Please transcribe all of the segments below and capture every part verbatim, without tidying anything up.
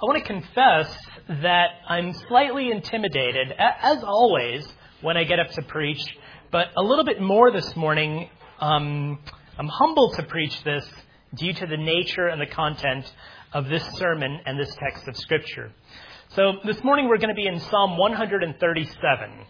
I want to confess that I'm slightly intimidated, as always, when I get up to preach, but a little bit more this morning. Um, I'm humbled to preach this due to the nature and the content of this sermon and this text of Scripture. So this morning we're going to be in Psalm one thirty-seven.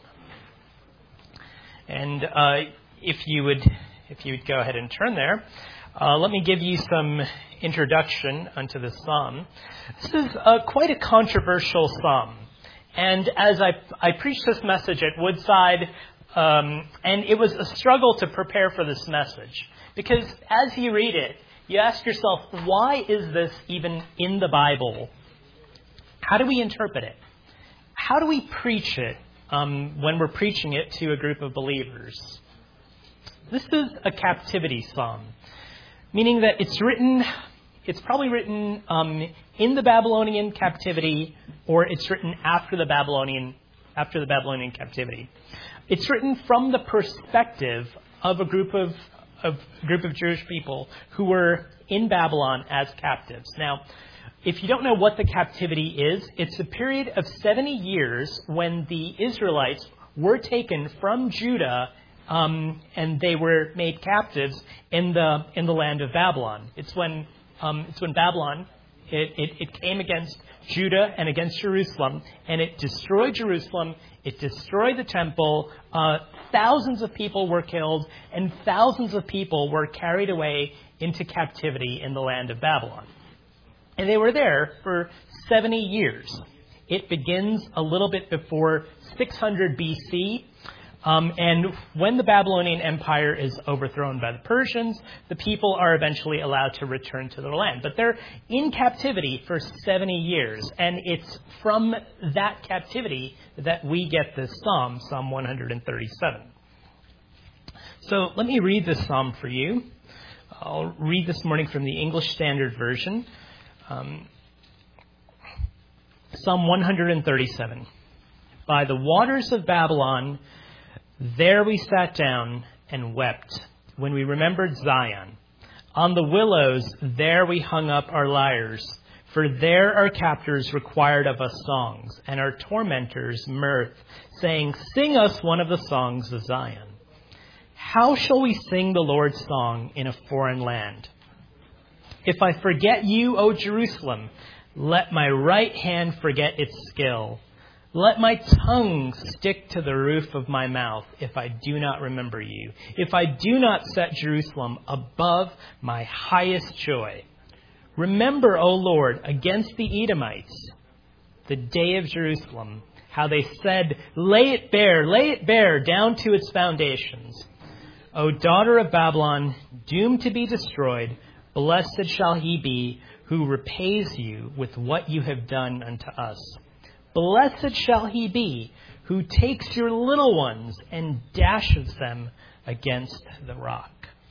And uh, if you would if you would go ahead and turn there, uh, let me give you some introduction unto this psalm. This is uh, quite a controversial psalm. And as I, I preached this message at Woodside, um, and it was a struggle to prepare for this message. Because as you read it, you ask yourself, why is this even in the Bible? How do we interpret it? How do we preach it um, when we're preaching it to a group of believers? This is a captivity psalm, meaning that it's written, it's probably written um, in the Babylonian captivity, or it's written after the Babylonian after the Babylonian captivity. It's written from the perspective of a group of a group of Jewish people who were in Babylon as captives. Now, if you don't know what the captivity is, it's a period of seventy years when the Israelites were taken from Judah um, and they were made captives in the in the land of Babylon. It's when um, it's when Babylon it, it, it came against Judah and against Jerusalem, and it destroyed Jerusalem. It destroyed the temple. Uh, thousands of people were killed, and thousands of people were carried away into captivity in the land of Babylon. And they were there for seventy years. It begins a little bit before six hundred B C. Um, and when the Babylonian Empire is overthrown by the Persians, the people are eventually allowed to return to their land. But they're in captivity for seventy years. And it's from that captivity that we get this psalm, Psalm one thirty-seven. So let me read this psalm for you. I'll read this morning from the English Standard Version. Um, Psalm one thirty-seven. By the waters of Babylon, there we sat down and wept when we remembered Zion. On the willows, there we hung up our lyres, for there our captors required of us songs, and our tormentors mirth, saying, "Sing us one of the songs of Zion." How shall we sing the Lord's song in a foreign land? If I forget you, O Jerusalem, let my right hand forget its skill. Let my tongue stick to the roof of my mouth if I do not remember you, if I do not set Jerusalem above my highest joy. Remember, O Lord, against the Edomites, the day of Jerusalem, how they said, "Lay it bare, lay it bare, down to its foundations." O daughter of Babylon, doomed to be destroyed, blessed shall he be who repays you with what you have done unto us. Blessed shall he be who takes your little ones and dashes them against the rock.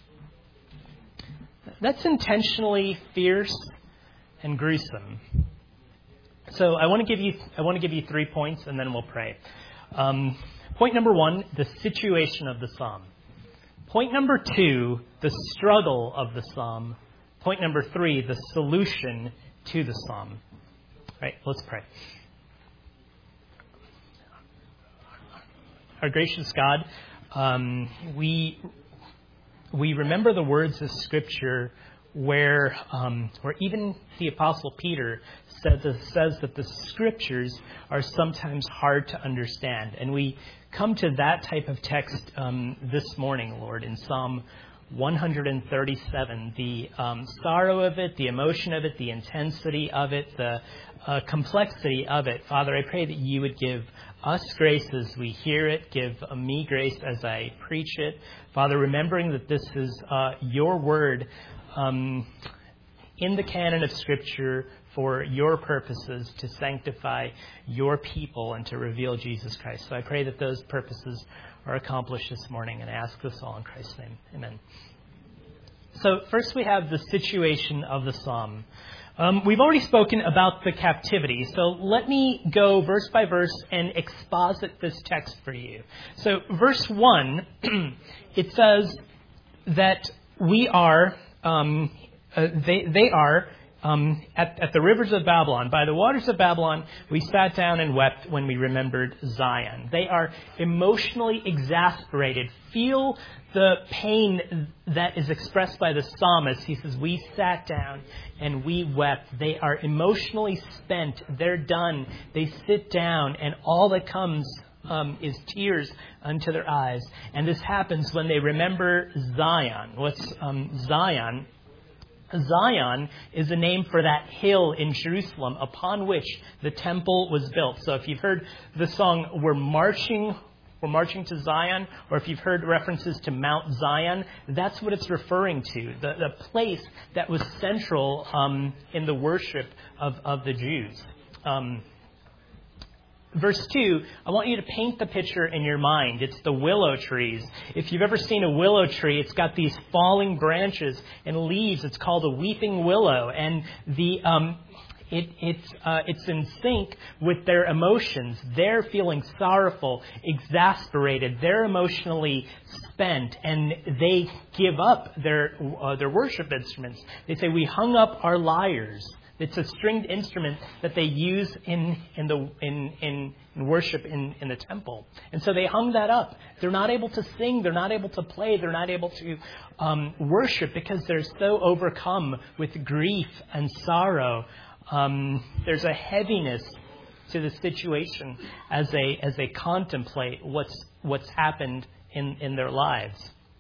That's intentionally fierce and gruesome. So I want to give you I want to give you three points, and then we'll pray. Um, point number one: the situation of the psalm. Point number two: the struggle of the psalm. Point number three: the solution to the psalm. All right, let's pray. Our gracious God, um, we we remember the words of Scripture where um, where even the Apostle Peter says says that the Scriptures are sometimes hard to understand, and we come to that type of text um, this morning, Lord, in Psalm one thirty-seven. The um, sorrow of it, the emotion of it, the intensity of it, the uh, complexity of it. Father, I pray that you would give us grace as we hear it, give me grace as I preach it. Father, remembering that this is uh, your word um, in the canon of Scripture for your purposes, to sanctify your people and to reveal Jesus Christ. So I pray that those purposes are accomplished this morning, and I ask this all in Christ's name. Amen. So first we have the situation of the psalm. Um, we've already spoken about the captivity, so let me go verse by verse and exposit this text for you. So verse one, it says that we are, um, uh, they, they are um, at, at the rivers of Babylon, by the waters of Babylon, we sat down and wept when we remembered Zion. They are emotionally exasperated. Feel the pain that is expressed by the psalmist. He says, we sat down and we wept. They are emotionally spent. They're done. They sit down, and all that comes um, is tears unto their eyes. And this happens when they remember Zion. What's um, Zion? Zion is a name for that hill in Jerusalem upon which the temple was built. So if you've heard the song, We're Marching We're marching to Zion, or if you've heard references to Mount Zion, that's what it's referring to, the, the place that was central um, in the worship of, of the Jews. Um, verse two, I want you to paint the picture in your mind. It's the willow trees. If you've ever seen a willow tree, it's got these falling branches and leaves. It's called a weeping willow. And the... Um, It, it's, uh, it's in sync with their emotions. They're feeling sorrowful, exasperated. They're emotionally spent, and they give up their uh, their worship instruments. They say, "We hung up our lyres." It's a stringed instrument that they use in in the in in, in worship in, in the temple, and so they hung that up. They're not able to sing. They're not able to play. They're not able to um, worship because they're so overcome with grief and sorrow. Um, there's a heaviness to the situation as they as they contemplate what's what's happened in, in their lives.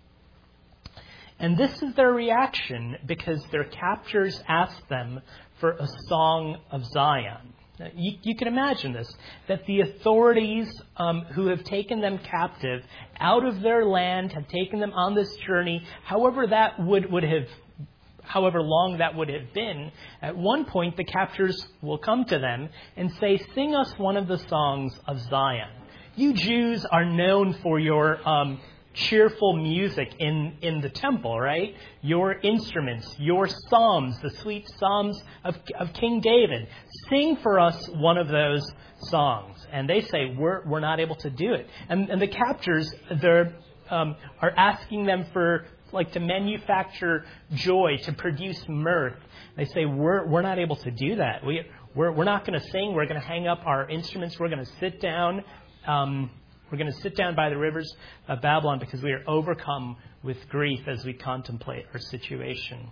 And this is their reaction because their captors asked them for a song of Zion. Now, you, you can imagine this, that the authorities um, who have taken them captive out of their land, have taken them on this journey, however that would, would have however long that would have been, at one point the captors will come to them and say, "Sing us one of the songs of Zion. You Jews are known for your um, cheerful music in, in the temple, right? Your instruments, your psalms, the sweet psalms of, of King David. Sing for us one of those songs." And they say, we're, we're not able to do it. And, and the captors they're, um, are asking them for like to manufacture joy, to produce mirth. They say, we're we're not able to do that. We we're we're not going to sing. We're going to hang up our instruments. We're going to sit down. Um, we're going to sit down by the rivers of Babylon because we are overcome with grief as we contemplate our situation.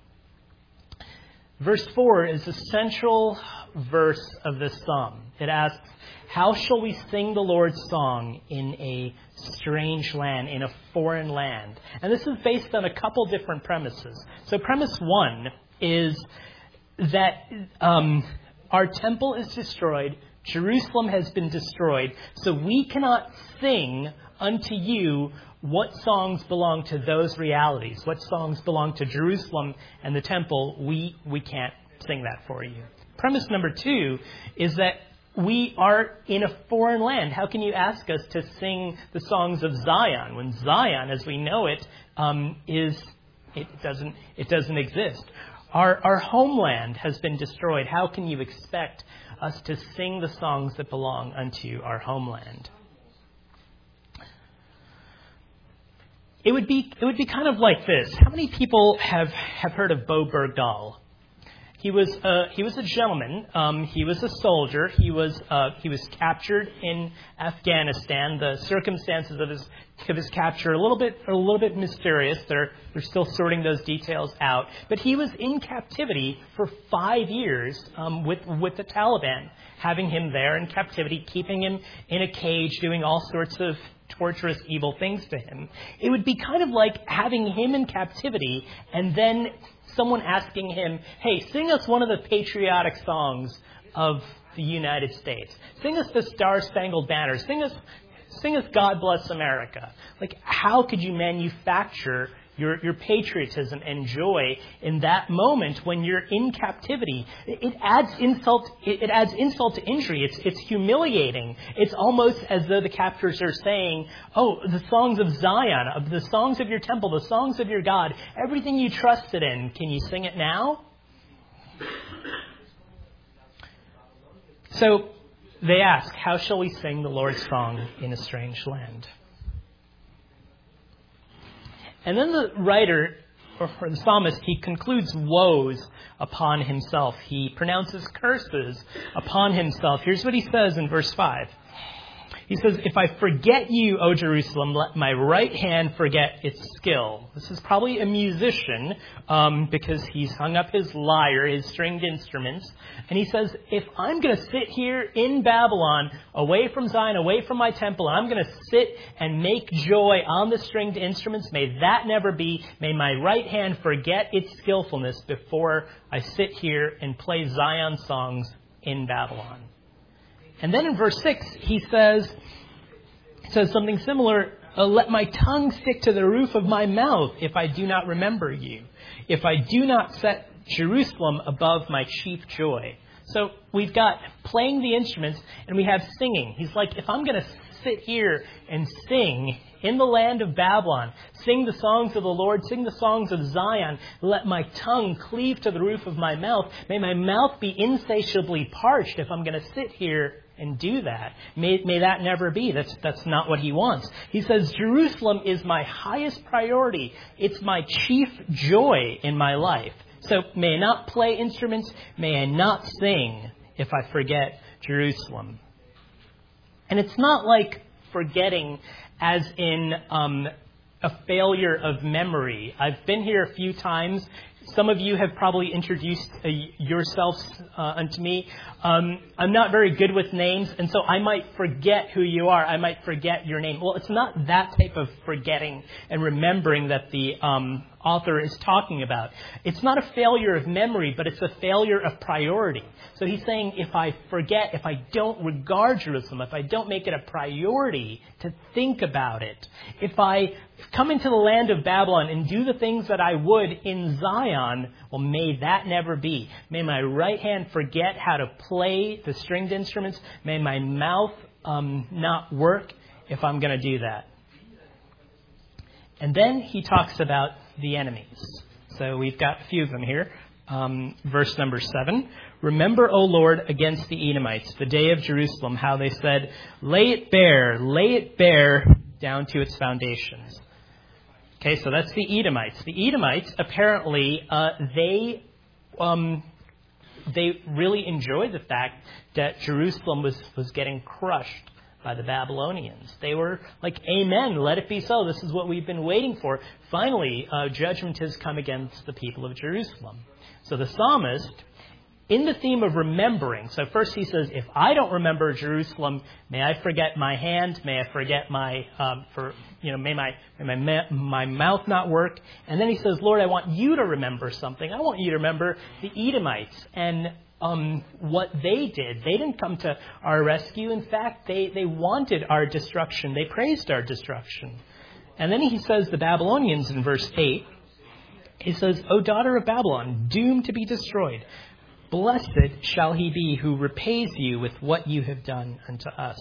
Verse four is the central verse of this psalm. It asks, "How shall we sing the Lord's song in a strange land, in a foreign land?" And this is based on a couple different premises. So premise one is that um, our temple is destroyed. Jerusalem has been destroyed. So we cannot sing unto you what songs belong to those realities. What songs belong to Jerusalem and the temple, we, we can't sing that for you. Premise number two is that we are in a foreign land. How can you ask us to sing the songs of Zion when Zion, as we know it, um, is it doesn't it doesn't exist? Our our homeland has been destroyed. How can you expect us to sing the songs that belong unto our homeland? It would be it would be kind of like this. How many people have, have heard of Bo Bergdahl? He was a, he was a gentleman. Um, he was a soldier. He was uh, he was captured in Afghanistan. The circumstances of his of his capture are a little bit are a little bit mysterious. They're they're still sorting those details out. But he was in captivity for five years um, with with the Taliban, having him there in captivity, keeping him in a cage, doing all sorts of torturous, evil things to him. It would be kind of like having him in captivity and then someone asking him, "Hey, sing us one of the patriotic songs of the United States. Sing us the Star-Spangled Banner. Sing us, sing us God Bless America." Like, how could you manufacture your, your patriotism and joy in that moment when you're in captivity? It adds insult. It, it adds insult to injury. It's it's humiliating. It's almost as though the captors are saying, "Oh, the songs of Zion, of the songs of your temple, the songs of your God, everything you trusted in. Can you sing it now?" So they ask, "How shall we sing the Lord's song in a strange land?" And then the writer or, or the psalmist, he concludes woes upon himself. He pronounces curses upon himself. Here's what he says in verse five. He says, if I forget you, O Jerusalem, let my right hand forget its skill. This is probably a musician um, because he's hung up his lyre, his stringed instruments. And he says, if I'm going to sit here in Babylon, away from Zion, away from my temple, and I'm going to sit and make joy on the stringed instruments, may that never be. May my right hand forget its skillfulness before I sit here and play Zion songs in Babylon. And then in verse six, he says, says something similar. Uh, Let my tongue stick to the roof of my mouth if I do not remember you, if I do not set Jerusalem above my chief joy. So we've got playing the instruments and we have singing. He's like, if I'm going to sit here and sing in the land of Babylon, sing the songs of the Lord, sing the songs of Zion, let my tongue cleave to the roof of my mouth. May my mouth be insatiably parched if I'm going to sit here and do that. May, may that never be. That's, that's not what he wants. He says, Jerusalem is my highest priority. It's my chief joy in my life. So may I not play instruments. May I not sing if I forget Jerusalem. And it's not like forgetting as in um, a failure of memory. I've been here a few times. Some of you have probably introduced uh, yourselves uh, unto me. Um, I'm not very good with names, and so I might forget who you are. I might forget your name. Well, it's not that type of forgetting and remembering that the um, author is talking about. It's not a failure of memory, but it's a failure of priority. So he's saying if I forget, if I don't regard Jerusalem, if I don't make it a priority to think about it, if I come into the land of Babylon and do the things that I would in Zion, well, may that never be. May my right hand forget how to play the stringed instruments. May my mouth um, not work if I'm going to do that. And then he talks about the enemies. So we've got a few of them here. Um, verse number seven. Remember, O Lord, against the Edomites, the day of Jerusalem, how they said, lay it bare, lay it bare down to its foundations. Okay, so that's the Edomites. The Edomites, apparently, uh, they um, they really enjoyed the fact that Jerusalem was, was getting crushed by the Babylonians. They were like, amen, let it be so. This is what we've been waiting for. Finally, uh, judgment has come against the people of Jerusalem. So the psalmist, in the theme of remembering, so first he says, if I don't remember Jerusalem, may I forget my hand, may I forget my, um, for you know, may my may my my mouth not work. And then he says, Lord, I want you to remember something. I want you to remember the Edomites and um, what they did. They didn't come to our rescue. In fact, they, they wanted our destruction. They praised our destruction. And then he says the Babylonians in verse eight, he says, O daughter of Babylon, doomed to be destroyed, blessed shall he be who repays you with what you have done unto us.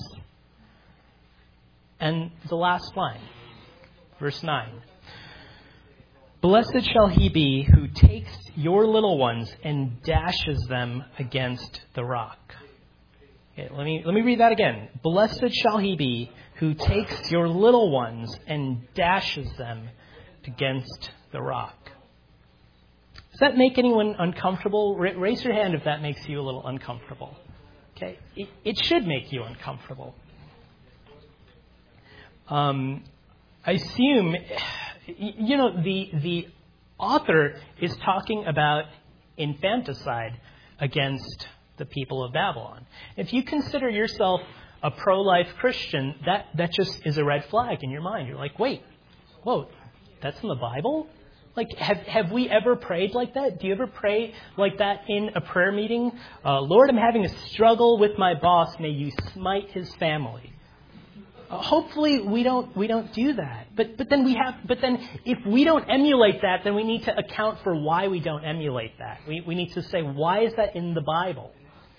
And the last line, verse nine. Blessed shall he be who takes your little ones and dashes them against the rock. Okay, let me let me read that again. Blessed shall he be who takes your little ones and dashes them against the rock. Does that make anyone uncomfortable? Raise your hand if that makes you a little uncomfortable. Okay, it, it should make you uncomfortable. Um, I assume, you know, the the author is talking about infanticide against the people of Babylon. If you consider yourself a pro-life Christian, that, that just is a red flag in your mind. You're like, wait, whoa, that's in the Bible? Like, have have we ever prayed like that? Do you ever pray like that in a prayer meeting? Uh, Lord, I'm having a struggle with my boss. May you smite his family. Uh, hopefully, we don't we don't do that. But but then we have. But then, if we don't emulate that, then we need to account for why we don't emulate that. We we need to say, why is that in the Bible?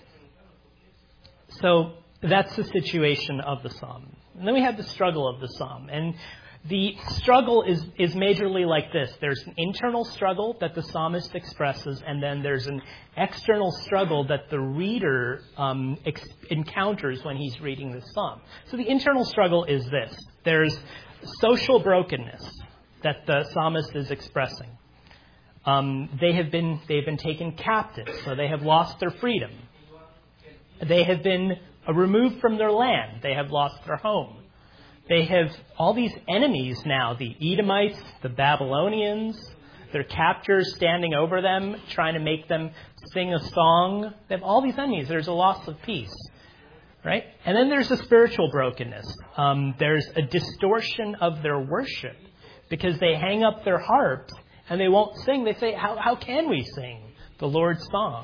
So that's the situation of the psalm. And then we have the struggle of the psalm. And the struggle is, is majorly like this. There's an internal struggle that the psalmist expresses, and then there's an external struggle that the reader um, ex- encounters when he's reading the psalm. So the internal struggle is this. There's social brokenness that the psalmist is expressing. Um, they have been they've been taken captive, so they have lost their freedom. They have been removed from their land. They have lost their home. They have all these enemies now, the Edomites, the Babylonians, their captors standing over them, trying to make them sing a song. They have all these enemies. There's a loss of peace, right? And then there's a spiritual brokenness. Um, there's a distortion of their worship because they hang up their harps and they won't sing. They say, how, how can we sing the Lord's song?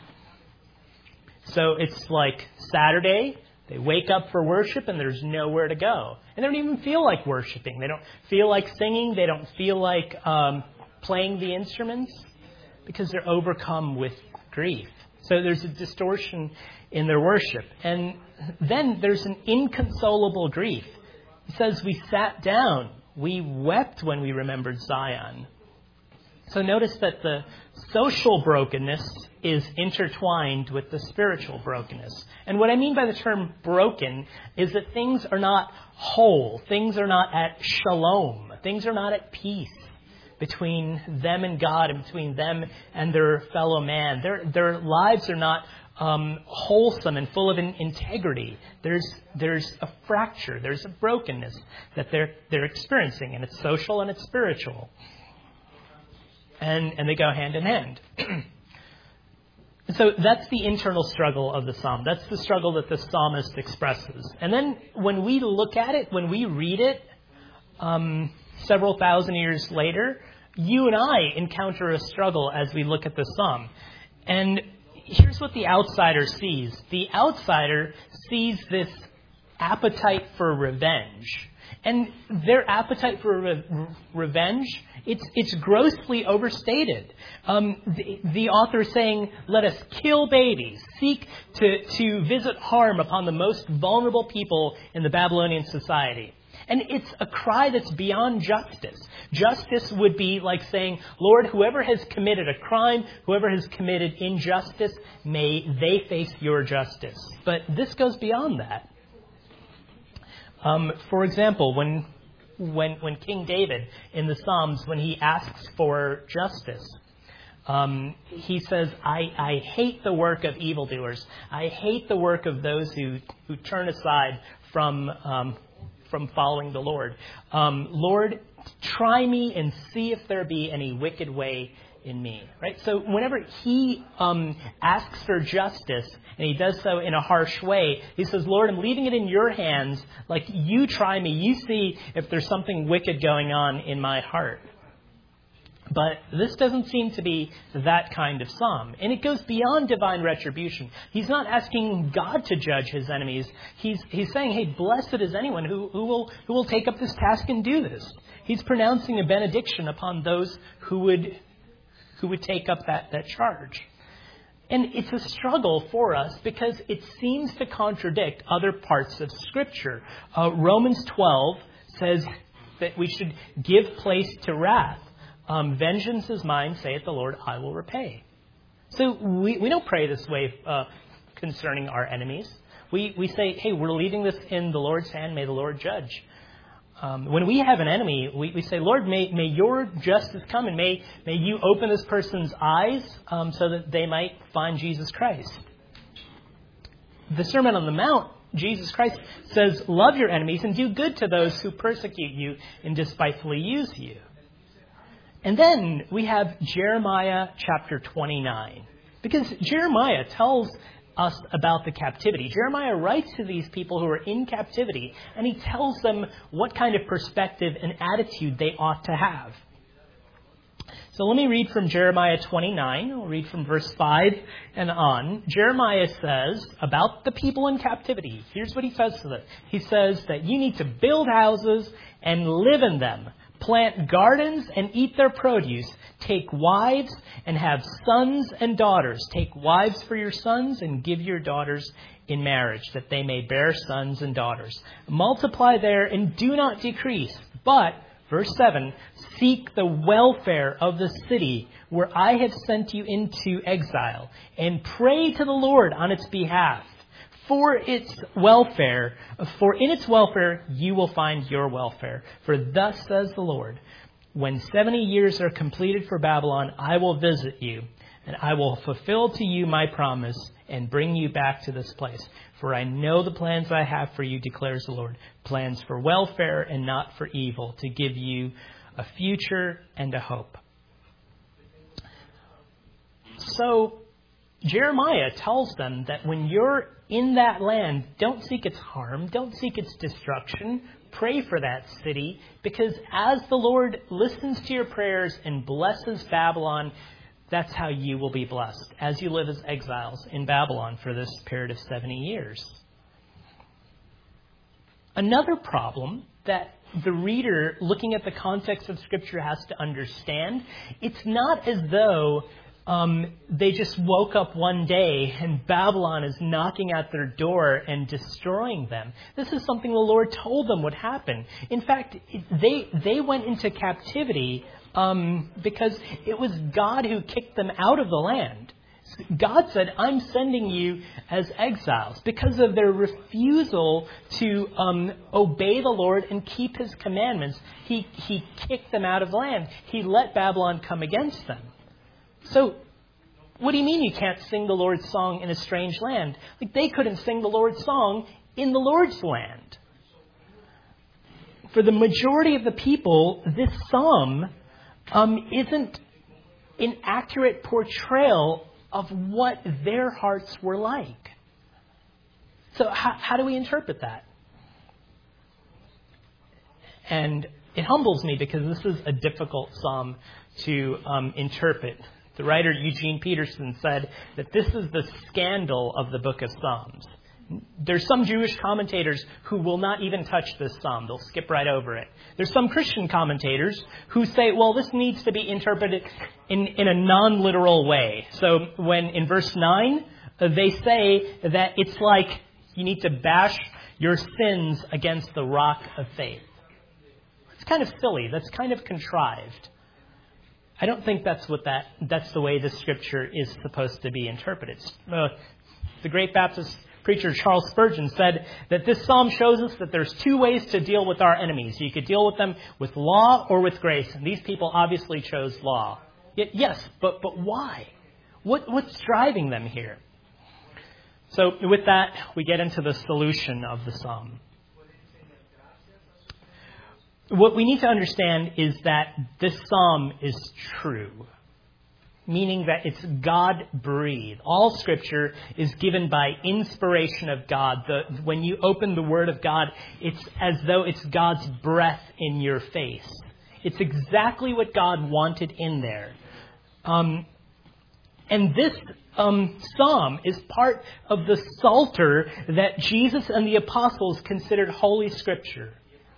So it's like Saturday, they wake up for worship and there's nowhere to go. And they don't even feel like worshiping. They don't feel like singing. They don't feel like um, playing the instruments because they're overcome with grief. So there's a distortion in their worship. And then there's an inconsolable grief. It says, we sat down. We wept when we remembered Zion. So notice that the social brokenness is intertwined with the spiritual brokenness. And what I mean by the term broken is that things are not whole. Things are not at shalom. Things are not at peace between them and God and between them and their fellow man. Their, their lives are not um, wholesome and full of in- integrity. There's there's a fracture. There's a brokenness that they're they're experiencing, and it's social and it's spiritual. And and they go hand in hand. So that's the internal struggle of the psalm. That's the struggle that the psalmist expresses. And then when we look at it, when we read it, um, several thousand years later, you and I encounter a struggle as we look at the psalm. And here's what the outsider sees. The outsider sees this appetite for revenge. And their appetite for re- revenge, it's it's grossly overstated. Um, the, the author is saying, let us kill babies, seek to, to visit harm upon the most vulnerable people in the Babylonian society. And it's a cry that's beyond justice. Justice would be like saying, Lord, whoever has committed a crime, whoever has committed injustice, may they face your justice. But this goes beyond that. Um, for example, when, when when King David in the Psalms, when he asks for justice, um, he says, I, I hate the work of evildoers. I hate the work of those who, who turn aside from um, from following the Lord. Um, Lord, try me and see if there be any wicked way in me. Right? So whenever he um, asks for justice, and he does so in a harsh way, he says, Lord, I'm leaving it in your hands. Like, you try me. You see if there's something wicked going on in my heart. But this doesn't seem to be that kind of psalm. And it goes beyond divine retribution. He's not asking God to judge his enemies. He's he's saying, hey, blessed is anyone who, who will who will take up this task and do this. He's pronouncing a benediction upon those who would who would take up that, that charge. And it's a struggle for us because it seems to contradict other parts of Scripture. Uh, Romans twelve says that we should give place to wrath. Um, Vengeance is mine, saith the Lord, I will repay. So we, we don't pray this way uh, concerning our enemies. We we say, hey, we're leaving this in the Lord's hand. May the Lord judge. Um, when we have an enemy, we, we say, Lord, may, may your justice come, and may, may you open this person's eyes um, so that they might find Jesus Christ. The Sermon on the Mount, Jesus Christ says, love your enemies and do good to those who persecute you and despitefully use you. And then we have Jeremiah chapter twenty-nine. Because Jeremiah tells us about the captivity. Jeremiah writes to these people who are in captivity, and he tells them what kind of perspective and attitude they ought to have. So let me read from Jeremiah twenty-nine. I'll read from verse five and on. Jeremiah says about the people in captivity. Here's what he says to them. He says that you need to build houses and live in them. Plant gardens and eat their produce. Take wives and have sons and daughters. Take wives for your sons and give your daughters in marriage, that they may bear sons and daughters. Multiply there and do not decrease. But, verse seven, seek the welfare of the city where I have sent you into exile, and pray to the Lord on its behalf. For its welfare, for in its welfare you will find your welfare. For thus says the Lord, When seventy years are completed for Babylon, I will visit you, and I will fulfill to you my promise and bring you back to this place. For I know the plans I have for you, declares the Lord, plans for welfare and not for evil, to give you a future and a hope. So Jeremiah tells them that when you're in that land, don't seek its harm, don't seek its destruction. Pray for that city, because as the Lord listens to your prayers and blesses Babylon, that's how you will be blessed as you live as exiles in Babylon for this period of seventy years. Another problem that the reader, looking at the context of Scripture, has to understand, it's not as though Um, they just woke up one day and Babylon is knocking at their door and destroying them. This is something the Lord told them would happen. In fact, they they went into captivity um, because it was God who kicked them out of the land. God said, I'm sending you as exiles because of their refusal to um, obey the Lord and keep his commandments. He, he kicked them out of the land. He let Babylon come against them. So, what do you mean you can't sing the Lord's song in a strange land? Like, they couldn't sing the Lord's song in the Lord's land. For the majority of the people, this psalm um, isn't an accurate portrayal of what their hearts were like. So how, how do we interpret that? And it humbles me because this is a difficult psalm to um, interpret. The writer Eugene Peterson said that this is the scandal of the book of Psalms. There's some Jewish commentators who will not even touch this psalm. They'll skip right over it. There's some Christian commentators who say, well, this needs to be interpreted in, in a non-literal way. So when in verse nine, they say that it's like you need to bash your sins against the rock of faith. It's kind of silly. That's kind of contrived. I don't think that's what that that's the way the Scripture is supposed to be interpreted. Uh, the great Baptist preacher Charles Spurgeon said that this psalm shows us that there's two ways to deal with our enemies. You could deal with them with law or with grace. And these people obviously chose law. Yet, yes, but but why? What what's driving them here? So with that, we get into the solution of the psalm. What we need to understand is that this psalm is true, meaning that it's God-breathed. All Scripture is given by inspiration of God. The, when you open the Word of God, it's as though it's God's breath in your face. It's exactly what God wanted in there. Um, and this um, psalm is part of the Psalter that Jesus and the apostles considered Holy Scripture.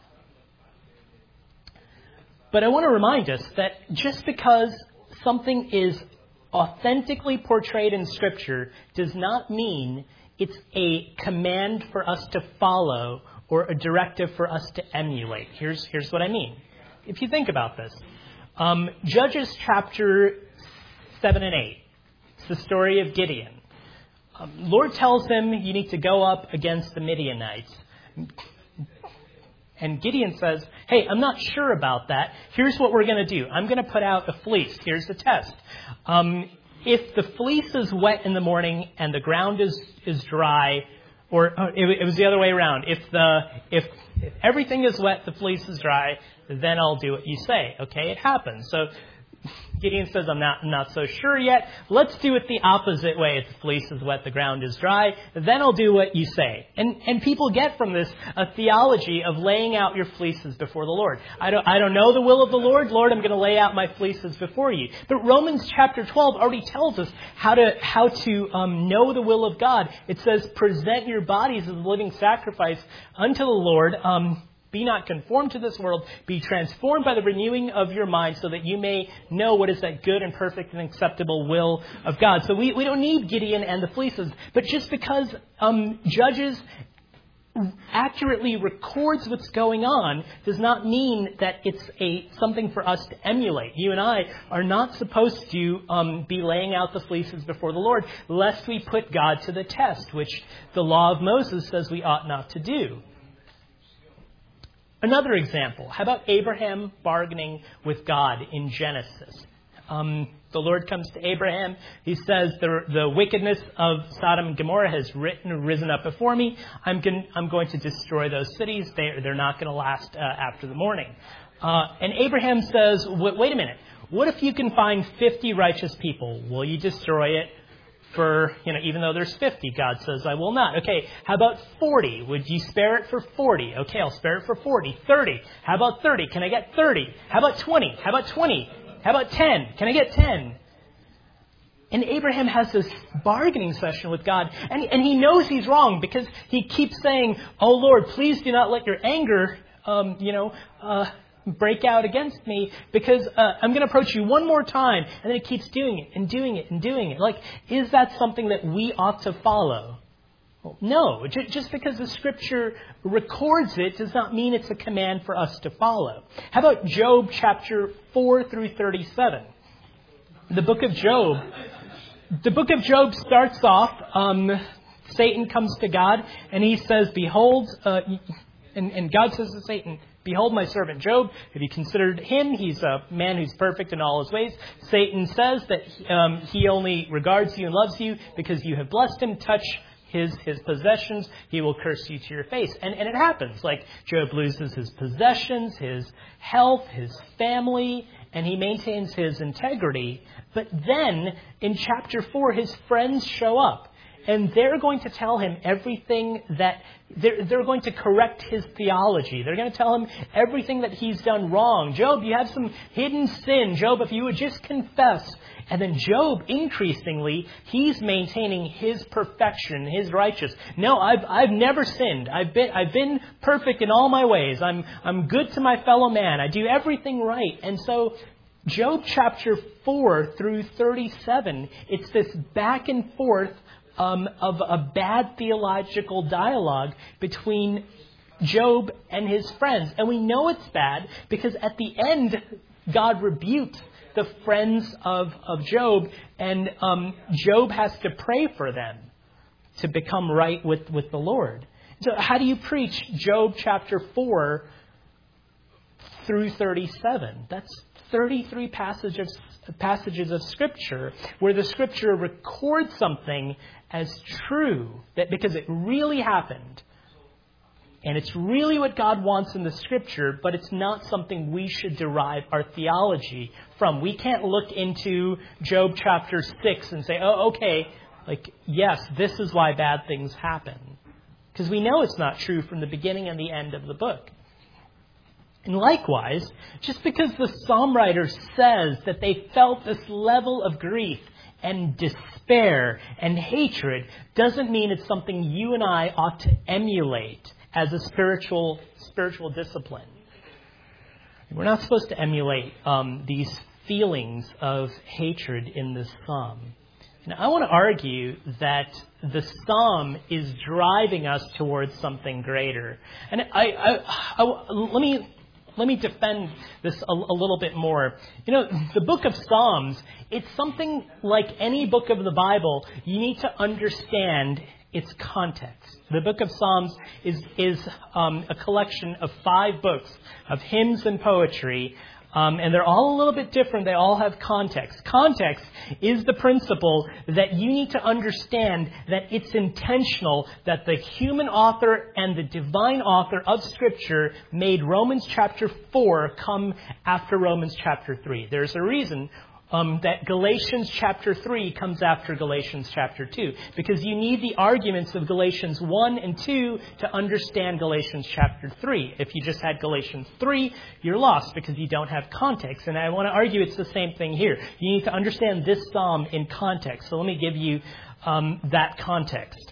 But I want to remind us that just because something is authentically portrayed in Scripture does not mean it's a command for us to follow or a directive for us to emulate. Here's, here's what I mean. If you think about this, um, Judges chapter seven and eight, it's the story of Gideon. Um, Lord tells him you need to go up against the Midianites. And Gideon says, hey, I'm not sure about that. Here's what we're going to do. I'm going to put out a fleece. Here's the test. Um, if the fleece is wet in the morning and the ground is, is dry, or uh, it, it was the other way around. If the if, if everything is wet, the fleece is dry, then I'll do what you say. Okay, it happens. So Gideon says, I'm not, I'm not so sure yet. Let's do it the opposite way. If the fleece is wet, the ground is dry. Then I'll do what you say. And and people get from this a theology of laying out your fleeces before the Lord. I don't, I don't know the will of the Lord. Lord, I'm going to lay out my fleeces before you. But Romans chapter twelve already tells us how to how to um, know the will of God. It says, present your bodies as a living sacrifice unto the Lord. Um Be not conformed to this world. Be transformed by the renewing of your mind so that you may know what is that good and perfect and acceptable will of God. So we, we don't need Gideon and the fleeces. But just because um, Judges accurately records what's going on does not mean that it's a something for us to emulate. You and I are not supposed to um, be laying out the fleeces before the Lord, lest we put God to the test, which the law of Moses says we ought not to do. Another example, how about Abraham bargaining with God in Genesis? Um, the Lord comes to Abraham. He says, the, the wickedness of Sodom and Gomorrah has written, risen up before me. I'm, going, I'm going to destroy those cities. They, they're not going to last uh, after the morning. Uh, and Abraham says, wait, wait a minute. What if you can find fifty righteous people? Will you destroy it for, you know, even though there's fifty? God says, I will not. Okay, how about forty? Would you spare it for forty? Okay, I'll spare it for forty. thirty. How about thirty? Can I get thirty? How about twenty? How about twenty? How about ten? Can I get ten? And Abraham has this bargaining session with God, and, and he knows he's wrong because he keeps saying, oh Lord, please do not let your anger, um, you know, uh, break out against me, because uh, I'm going to approach you one more time. And then he keeps doing it and doing it and doing it. Like, is that something that we ought to follow? Well, no. J- just because the Scripture records it does not mean it's a command for us to follow. How about Job chapter four through thirty-seven? The book of Job. The book of Job starts off, um, Satan comes to God and he says, behold, uh, and, and God says to Satan, behold my servant Job. Have you considered him? He's a man who's perfect in all his ways. Satan says that um, he only regards you and loves you because you have blessed him. Touch his his possessions, he will curse you to your face. And, and it happens. Like, Job loses his possessions, his health, his family, and he maintains his integrity. But then, in chapter four, his friends show up. And they're going to tell him everything that, they're, they're going to correct his theology. They're going to tell him everything that he's done wrong. Job, you have some hidden sin. Job, if you would just confess. And then Job, increasingly, he's maintaining his perfection, his righteous. No, I've, I've never sinned. I've been, I've been perfect in all my ways. I'm, I'm good to my fellow man. I do everything right. And so, Job chapter four through thirty-seven, it's this back and forth Um, of a bad theological dialogue between Job and his friends. And we know it's bad because at the end, God rebuked the friends of, of Job, and um, Job has to pray for them to become right with, with the Lord. So how do you preach Job chapter four through thirty-seven? That's thirty-three passages passages of Scripture where the Scripture records something as true, that because it really happened, and it's really what God wants in the Scripture, but it's not something we should derive our theology from. We can't look into Job chapter six and say, oh, okay, like, yes, this is why bad things happen. Because we know it's not true from the beginning and the end of the book. And likewise, just because the psalm writer says that they felt this level of grief and despair and hatred doesn't mean it's something you and I ought to emulate as a spiritual spiritual discipline. We're not supposed to emulate um, these feelings of hatred in this psalm. And I want to argue that the psalm is driving us towards something greater. And I, I, I let me. Let me defend this a, a little bit more. You know, the book of Psalms, it's something like any book of the Bible. You need to understand its context. The book of Psalms is, is um, a collection of five books of hymns and poetry. Um, and they're all a little bit different. They all have context. Context is the principle that you need to understand that it's intentional that the human author and the divine author of Scripture made Romans chapter four come after Romans chapter three. There's a reason Um, that Galatians chapter three comes after Galatians chapter two. Because you need the arguments of Galatians one and two to understand Galatians chapter three. If you just had Galatians three, you're lost because you don't have context. And I want to argue it's the same thing here. You need to understand this psalm in context. So let me give you um, that context.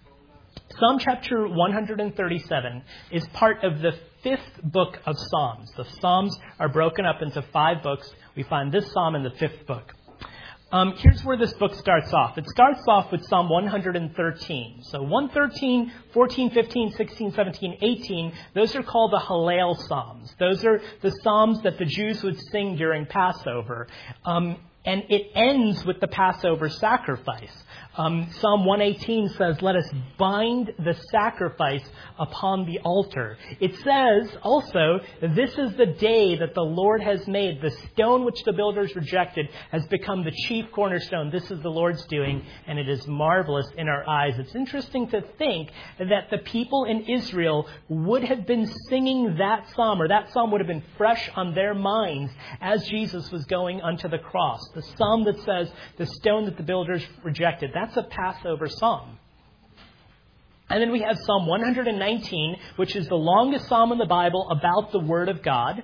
Psalm chapter one hundred thirty-seven is part of the fifth book of Psalms. The Psalms are broken up into five books. We find this psalm in the fifth book. Um, here's where this book starts off. It starts off with Psalm one hundred thirteen. So one thirteen, fourteen, fifteen, sixteen, seventeen, eighteen, those are called the Hallel Psalms. Those are the Psalms that the Jews would sing during Passover. Um, And it ends with the Passover sacrifice. Um, Psalm one eighteen says, let us bind the sacrifice upon the altar. It says also, this is the day that the Lord has made. The stone which the builders rejected has become the chief cornerstone. This is the Lord's doing, and it is marvelous in our eyes. It's interesting to think that the people in Israel would have been singing that psalm, or that psalm would have been fresh on their minds as Jesus was going unto the cross. The psalm that says, the stone that the builders rejected. That's That's a Passover psalm. And then we have Psalm one nineteen, which is the longest psalm in the Bible about the Word of God.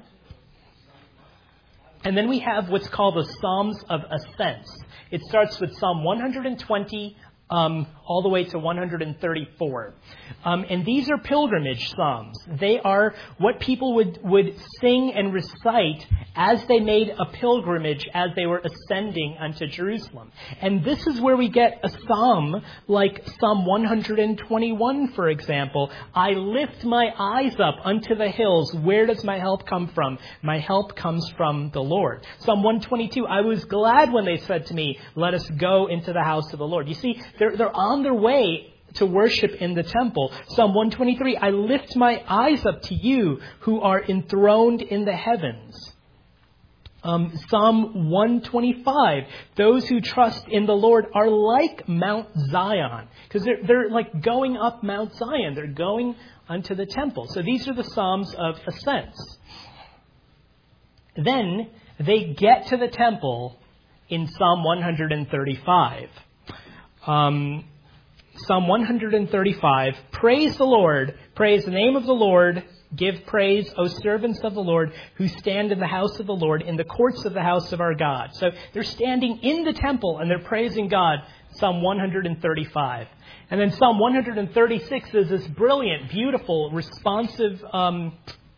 And then we have what's called the Psalms of Ascents. It starts with Psalm one twenty um, all the way to one thirty-four. Um, and these are pilgrimage psalms. They are what people would, would sing and recite as they made a pilgrimage, as they were ascending unto Jerusalem. And this is where we get a psalm like Psalm one twenty-one, for example. I lift my eyes up unto the hills. Where does my help come from? My help comes from the Lord. Psalm one twenty-two, I was glad when they said to me, let us go into the house of the Lord. You see, they're, they're on their way to worship in the temple. Psalm one twenty-three, I lift my eyes up to you who are enthroned in the heavens. Um, Psalm one twenty-five, those who trust in the Lord are like Mount Zion. Because they're, they're like going up Mount Zion. They're going unto the temple. So these are the Psalms of Ascents. Then they get to the temple in Psalm one thirty-five. Um, Psalm one thirty-five, praise the Lord, praise the name of the Lord, give praise, O servants of the Lord, who stand in the house of the Lord, in the courts of the house of our God. So they're standing in the temple and they're praising God, Psalm one thirty-five. And then Psalm one thirty-six is this brilliant, beautiful, responsive um,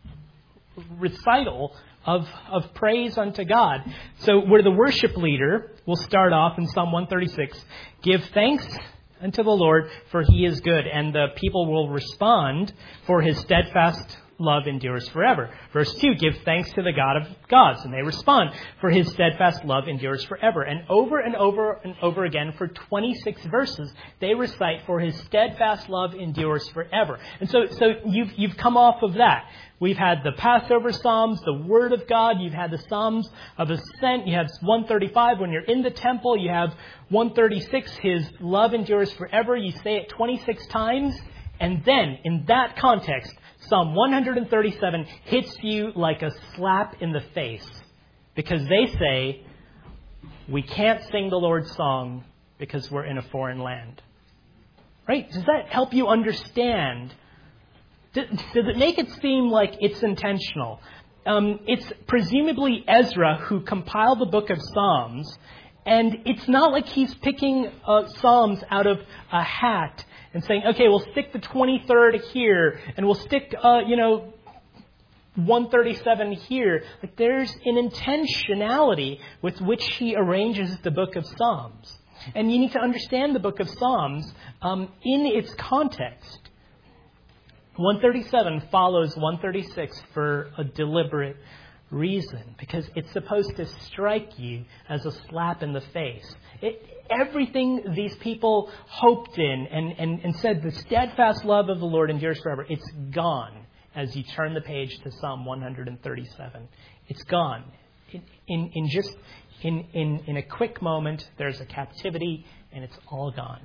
recital of, of praise unto God. So where the worship leader will start off in Psalm one thirty-six, give thanks unto the Lord, for he is good. And the people will respond, for his steadfast love endures forever. Verse two, give thanks to the God of gods. And they respond, for his steadfast love endures forever. And over and over and over again, for twenty-six verses, they recite, for his steadfast love endures forever. And so, so you've, you've come off of that. We've had the Passover Psalms, the Word of God. You've had the Psalms of Ascent. You have one thirty-five when you're in the temple. You have one thirty-six, his love endures forever. You say it twenty-six times. And then, in that context, Psalm one thirty-seven hits you like a slap in the face. Because they say, we can't sing the Lord's song because we're in a foreign land. Right? Does that help you understand? Does it make it seem like it's intentional? Um, it's presumably Ezra who compiled the book of Psalms, and it's not like he's picking uh, Psalms out of a hat and saying, okay, we'll stick the twenty-third here, and we'll stick, uh, you know, one thirty-seven here. Like there's an intentionality with which he arranges the book of Psalms. And you need to understand the book of Psalms um, in its context. one thirty-seven follows one thirty-six for a deliberate reason, because it's supposed to strike you as a slap in the face. It, everything these people hoped in and, and, and said, the steadfast love of the Lord endures forever, it's gone as you turn the page to Psalm one thirty-seven. It's gone. In, in, in just in, in, in a quick moment, there's a captivity, and it's all gone.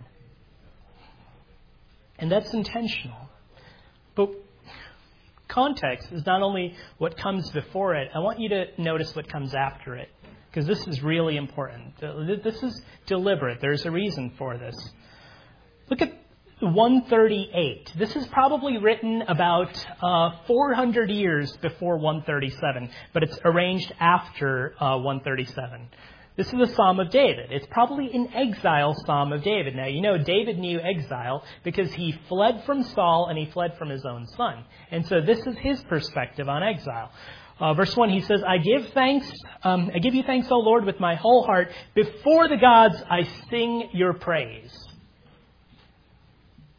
And that's intentional. But context is not only what comes before it. I want you to notice what comes after it, because this is really important. This is deliberate. There's a reason for this. Look at one thirty-eight. This is probably written about uh, four hundred years before one thirty-seven, but it's arranged after uh, one thirty-seven. This is the Psalm of David. It's probably an exile Psalm of David. Now, you know, David knew exile because he fled from Saul and he fled from his own son. And so this is his perspective on exile. Uh, verse one, he says, I give thanks, um, I give you thanks, O Lord, with my whole heart. Before the gods, I sing your praise.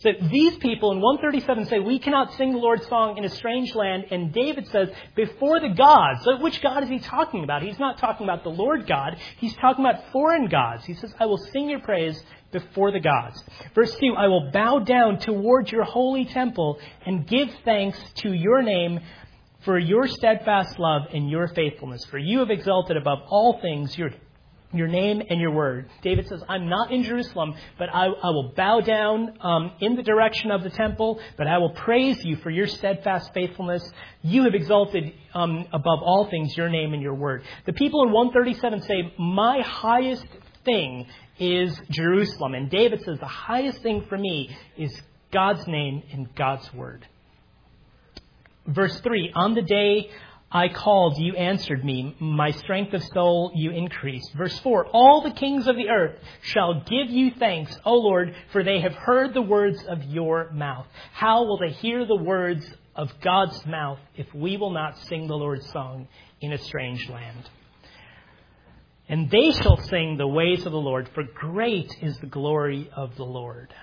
So these people in one thirty-seven say, we cannot sing the Lord's song in a strange land. And David says, before the gods. So which God is he talking about? He's not talking about the Lord God. He's talking about foreign gods. He says, I will sing your praise before the gods. Verse two, I will bow down towards your holy temple and give thanks to your name for your steadfast love and your faithfulness. For you have exalted above all things your Your name and your word. David says, I'm not in Jerusalem, but I, I will bow down um, in the direction of the temple, but I will praise you for your steadfast faithfulness. You have exalted um, above all things your name and your word. The people in one thirty-seven say, my highest thing is Jerusalem. And David says, the highest thing for me is God's name and God's word. Verse three, on the day I called, you answered me. My strength of soul you increased. Verse four, all the kings of the earth shall give you thanks, O Lord, for they have heard the words of your mouth. How will they hear the words of God's mouth if we will not sing the Lord's song in a strange land? And they shall sing the ways of the Lord, for great is the glory of the Lord.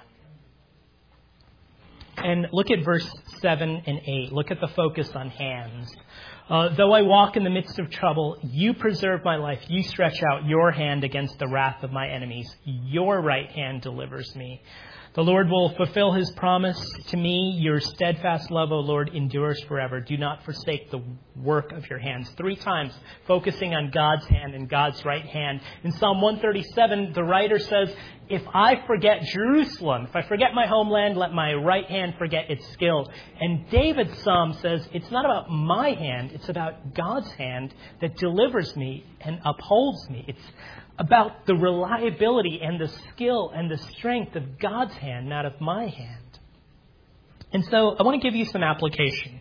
And look at verse seven and eight. Look at the focus on hands. Uh, though I walk in the midst of trouble, you preserve my life. You stretch out your hand against the wrath of my enemies. Your right hand delivers me. The Lord will fulfill his promise to me. Your steadfast love, O Lord, endures forever. Do not forsake the work of your hands. Three times focusing on God's hand and God's right hand. In Psalm one thirty-seven, the writer says, if I forget Jerusalem, if I forget my homeland, let my right hand forget its skill. And David's psalm says, it's not about my hand, it's about God's hand that delivers me and upholds me. It's about the reliability and the skill and the strength of God's hand, not of my hand. And so I want to give you some application.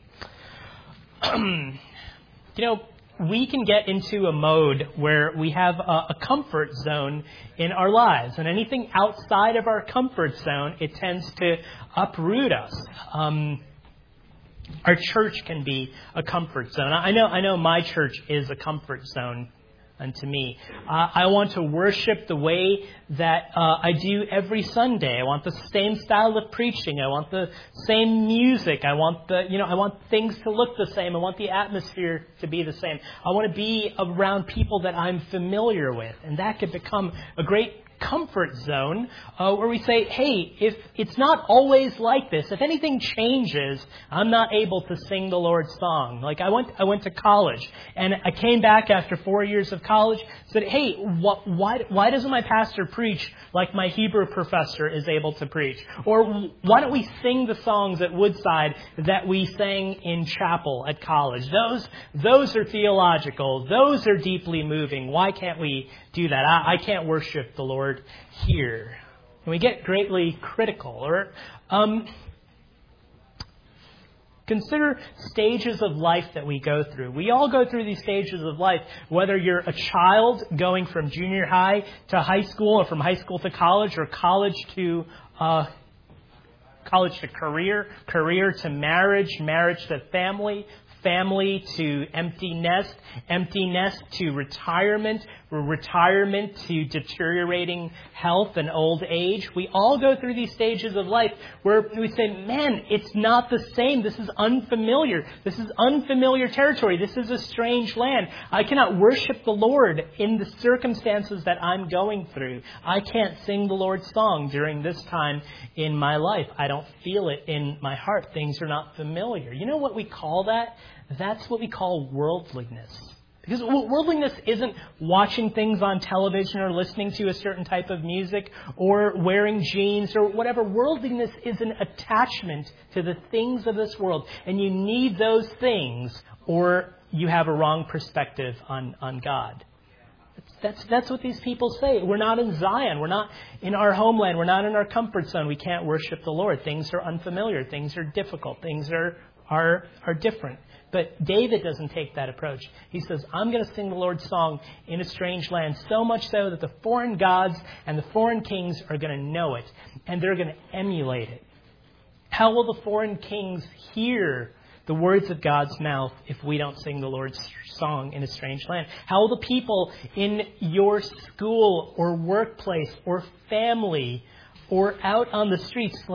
you know, we can get into a mode where we have a, a comfort zone in our lives. And anything outside of our comfort zone, it tends to uproot us. Um, our church can be a comfort zone. I know, I know my church is a comfort zone unto me. Uh, I want to worship the way that uh, I do every Sunday. I want the same style of preaching. I want the same music. I want the, you know, I want things to look the same. I want the atmosphere to be the same. I want to be around people that I'm familiar with, and that could become a great comfort zone uh, where we say, hey, if it's not always like this, if anything changes, I'm not able to sing the Lord's song. Like I went, I went to college and I came back after four years of college, said, hey, what, why, why doesn't my pastor preach like my Hebrew professor is able to preach? Or why don't we sing the songs at Woodside that we sang in chapel at college? Those, those are theological. Those are deeply moving. Why can't we do that? I, I can't worship the Lord here. And we get greatly critical. Or um, consider stages of life that we go through. We all go through these stages of life, whether you're a child going from junior high to high school, or from high school to college, or college to uh, college to career, career to marriage, marriage to family, family to empty nest, empty nest to retirement, retirement to deteriorating health and old age. We all go through these stages of life where we say, man, it's not the same. This is unfamiliar. This is unfamiliar territory. This is a strange land. I cannot worship the Lord in the circumstances that I'm going through. I can't sing the Lord's song during this time in my life. I don't feel it in my heart. Things are not familiar. You know what we call that? That's what we call worldliness. Because worldliness isn't watching things on television or listening to a certain type of music or wearing jeans or whatever. Worldliness is an attachment to the things of this world. And you need those things or you have a wrong perspective on, on God. That's, that's what these people say. We're not in Zion. We're not in our homeland. We're not in our comfort zone. We can't worship the Lord. Things are unfamiliar. Things are difficult. Things are, are, are different. But David doesn't take that approach. He says, I'm going to sing the Lord's song in a strange land, so much so that the foreign gods and the foreign kings are going to know it, and they're going to emulate it. How will the foreign kings hear the words of God's mouth if we don't sing the Lord's song in a strange land? How will the people in your school or workplace or family or out on the streets like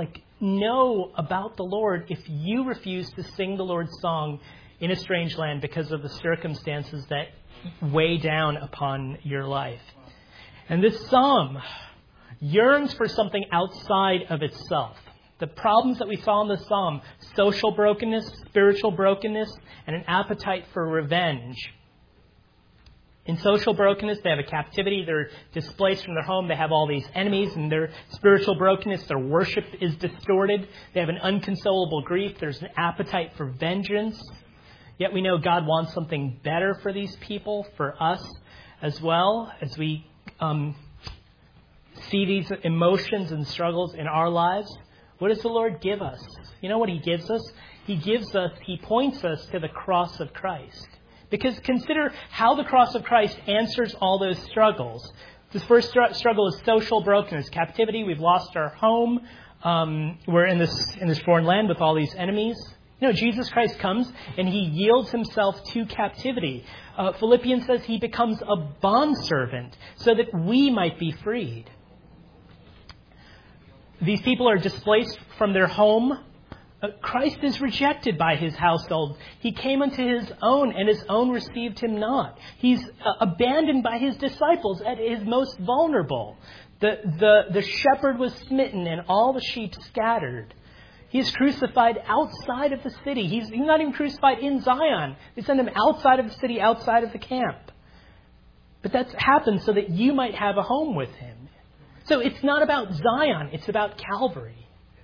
know about the Lord if you refuse to sing the Lord's song in a strange land because of the circumstances that weigh down upon your life. And this psalm yearns for something outside of itself. The problems that we saw in the psalm, social brokenness, spiritual brokenness, and an appetite for revenge. In social brokenness, they have a captivity. They're displaced from their home. They have all these enemies. In their spiritual brokenness, their worship is distorted. They have an unconsolable grief. There's an appetite for vengeance. Yet we know God wants something better for these people, for us as well, as we um, see these emotions and struggles in our lives. What does the Lord give us? You know what He gives us? He gives us, He points us to the cross of Christ. Because consider how the cross of Christ answers all those struggles. This first str- struggle is social brokenness, captivity. We've lost our home. Um, we're in this in this foreign land with all these enemies. You know, Jesus Christ comes and He yields Himself to captivity. Uh, Philippians says He becomes a bondservant so that we might be freed. These people are displaced from their home. Uh, Christ is rejected by His household. He came unto His own, and His own received Him not. He's uh, abandoned by His disciples at His most vulnerable. The, the, the shepherd was smitten, and all the sheep scattered. He is crucified outside of the city. He's, he's not even crucified in Zion. They send Him outside of the city, outside of the camp. But that's happened so that you might have a home with Him. So it's not about Zion, it's about Calvary.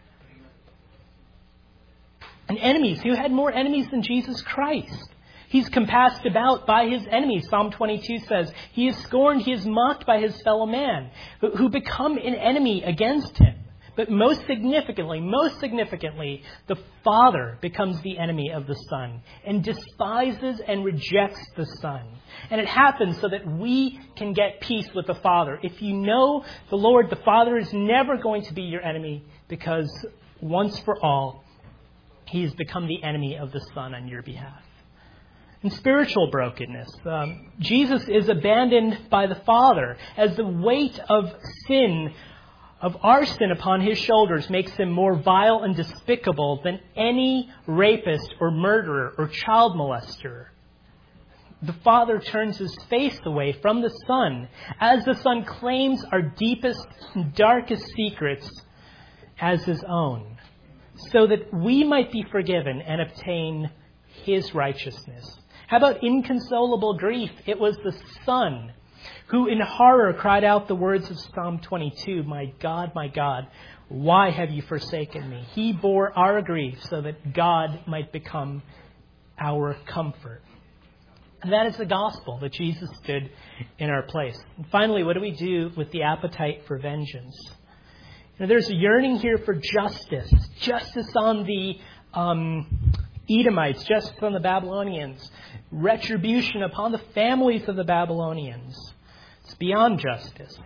And enemies, who had more enemies than Jesus Christ? He's compassed about by His enemies. Psalm twenty-two says, He is scorned, He is mocked by His fellow man, who, who become an enemy against Him. But most significantly, most significantly, the Father becomes the enemy of the Son and despises and rejects the Son. And it happens so that we can get peace with the Father. If you know the Lord, the Father is never going to be your enemy because once for all, He has become the enemy of the Son on your behalf. In spiritual brokenness, um, Jesus is abandoned by the Father as the weight of sin of our sin upon His shoulders makes Him more vile and despicable than any rapist or murderer or child molester. The Father turns His face away from the Son as the Son claims our deepest and darkest secrets as His own, so that we might be forgiven and obtain His righteousness. How about inconsolable grief? It was the Son who in horror cried out the words of Psalm twenty-two, My God, my God, why have you forsaken me? He bore our grief so that God might become our comfort. And that is the gospel, that Jesus stood in our place. And finally, what do we do with the appetite for vengeance? You know, there's a yearning here for justice. Justice on the um, Edomites, justice on the Babylonians. Retribution upon the families of the Babylonians. It's beyond justice.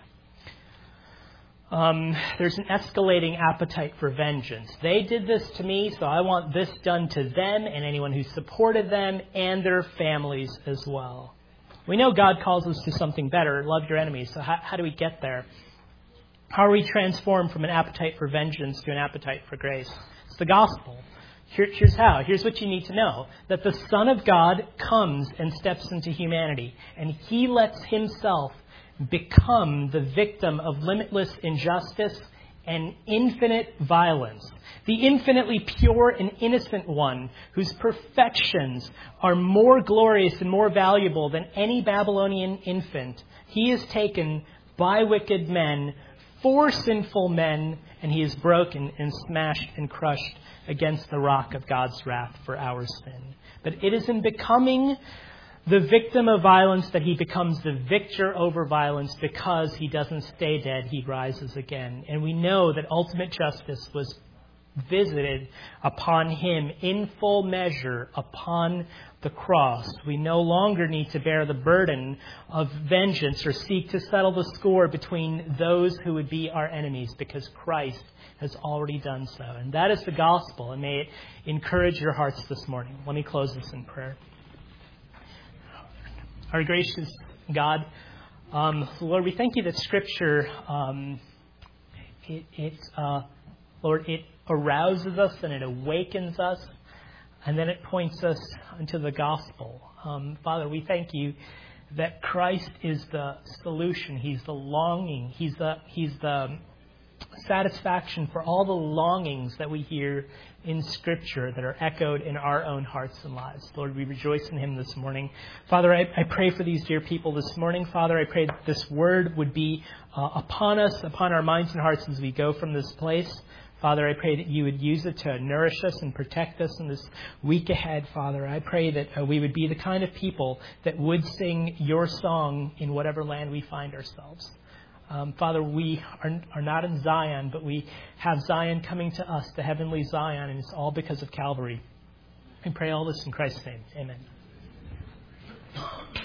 Um, there's an escalating appetite for vengeance. They did this to me, so I want this done to them and anyone who supported them and their families as well. We know God calls us to something better. Love your enemies. So how, how do we get there? How are we transformed from an appetite for vengeance to an appetite for grace? It's the gospel. Here, here's how. Here's what you need to know. That the Son of God comes and steps into humanity. And He lets Himself become the victim of limitless injustice and infinite violence. The infinitely pure and innocent one whose perfections are more glorious and more valuable than any Babylonian infant. He is taken by wicked men, for sinful men, and He is broken and smashed and crushed against the rock of God's wrath for our sin. But it is in becoming the victim of violence that He becomes the victor over violence, because He doesn't stay dead, He rises again. And we know that ultimate justice was visited upon Him in full measure upon the cross. We no longer need to bear the burden of vengeance or seek to settle the score between those who would be our enemies, because Christ has already done so. And that is the gospel, and may it encourage your hearts this morning. Let me close this in prayer. Our gracious God, um, Lord, we thank You that Scripture, um, it, it's uh, Lord, it arouses us and it awakens us, and then it points us into the gospel. Um, Father, we thank you that Christ is the solution. He's the longing. He's the He's the satisfaction for all the longings that we hear in Scripture that are echoed in our own hearts and lives. Lord, we rejoice in him this morning. Father, I, I pray for these dear people this morning. Father, I pray that this word would be uh, upon us, upon our minds and hearts as we go from this place. Father, I pray that you would use it to nourish us and protect us in this week ahead, Father. I pray that uh, we would be the kind of people that would sing your song in whatever land we find ourselves. Um, Father, we are, are not in Zion, but we have Zion coming to us, the heavenly Zion, and it's all because of Calvary. I pray all this in Christ's name. Amen.